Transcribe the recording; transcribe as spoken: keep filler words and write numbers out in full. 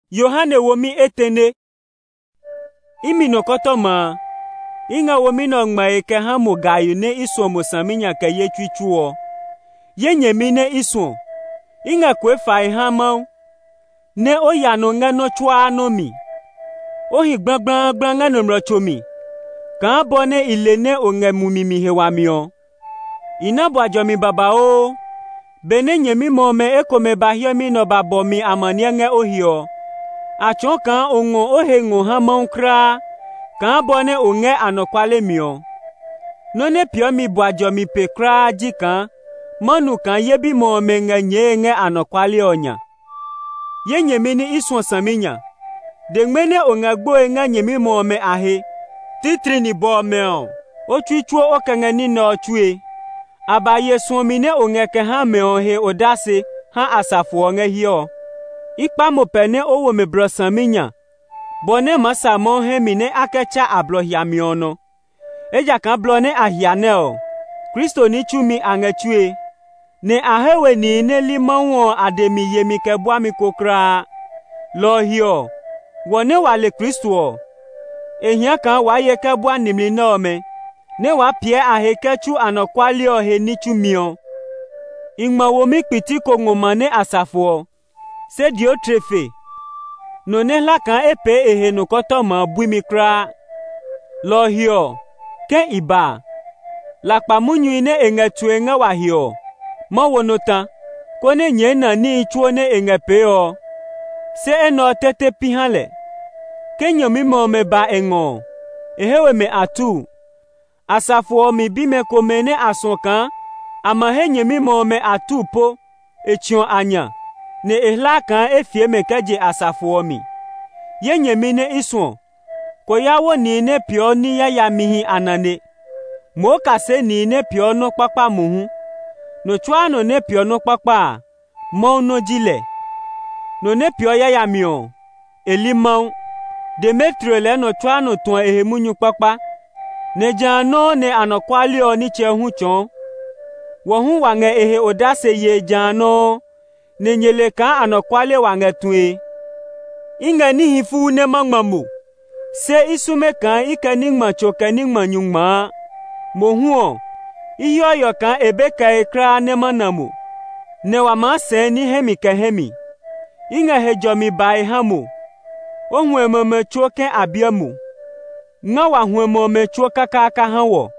Yohane womi etene. Imi no kotoma. Inga womi no ngmae ke hamu gayu ne iso mosaminya ke ye twichuo. Ye nyemi ne iso. Inga kwe fai hamau. Ne oya no nga no chua no mi. Ohi gbang gbang gbang nga no mrochomi. Kan bone ilene onge mumimi hewamio. Ina bwajomi baba o. Bene nyemi mome ekome bahiomi no babomi amania nge ohio. Achon kan ongo ohengo hamon kra. Kan bone onge anokwale mio. None pio mi bwajomi pe kra jikan. Manu kan yebi mome nge nye nge anokwale onya. Ye nyemi ni iswan saminya. Dengmene onge gboe nge nyemi mome ahe. Titri ni bo meo. O chuichuo okenge ni no chue. Aba ye swomine ongeke ha meo he odase ha asafu onge hio. Ikpa mopene owo me brosaminya. Bone masa mo he mine akecha ablo hiamiono. Eja kan blone ahianeo. Kristo ni chumi angechue. Ne ahewe ni ne limanwo ademi yemi kebwa mi kokra. Lo hio. Wone wale Kristo. Ehia kan waye kebwa nimli nome. Ne wa pie ahekechu anokwalio he nichu mio. Ingma womi piti ko ngomane asafo. Se Diotrefe. No ne la kan epe ehe no kotoma bui mikra. Lo hio. Ke iba. Lakpa munyu ine enge tuenga wa hio. Ma wonota. Kone nye na ni chuone enge peo. Se eno tete pihale. Ke nyomi mo me ba engo. Ehewe me atu. Asafo mi bime komene asonkan, ama he nyemi mo me atu po, echion anya, ne ehla kan efie me keje asafo mi. Ye nyemi ne iswon, koyawo ni ne pio ni ya ya mihi anane. Mo kase ni ne pio no kpakpa muhu, no chua no ne pio no kpakpa, mo no jile. No ne pio ya ya mio, elimau, Demetrio le no chua no tuan ehemunyu kpakpa. Ne jano ne anokwalio ni chehu chon. Wohu wange ehe odase ye jano. Ne nyele kan anokwale wange tue. Inga ni hifu ne mangmamu. Se isume kan ike ningma choke ningma nyungma. Mohuo. Iyo yo kan ebeka ekra ne manamu. Ne wama se ni hemi ke hemi. Inga hejomi bai hamu. Ohwe mame choke abiamu. Nga wa huemo me chua kaka aka hanwo.